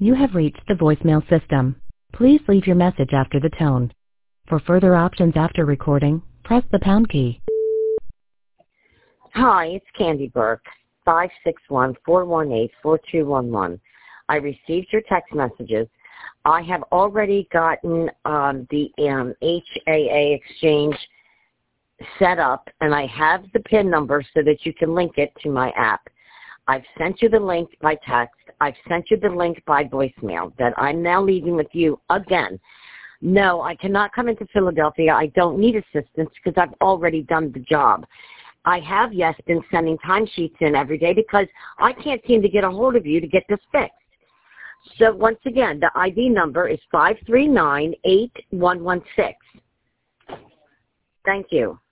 You have reached the voicemail system. Please leave your message after the tone. For further options after recording, press the pound key. Hi, it's Candy Burke, 561-418-4211. I received your text messages. I have already gotten the HAA exchange set up, and I have the PIN number so that you can link it to my app. I've sent you the link by text. I've sent you the link by voicemail that I'm now leaving with you again. No, I cannot come into Philadelphia. I don't need assistance because I've already done the job. I have, yes, been sending timesheets in every day because I can't seem to get a hold of you to get this fixed. So once again, the ID number is 539-8116. Thank you.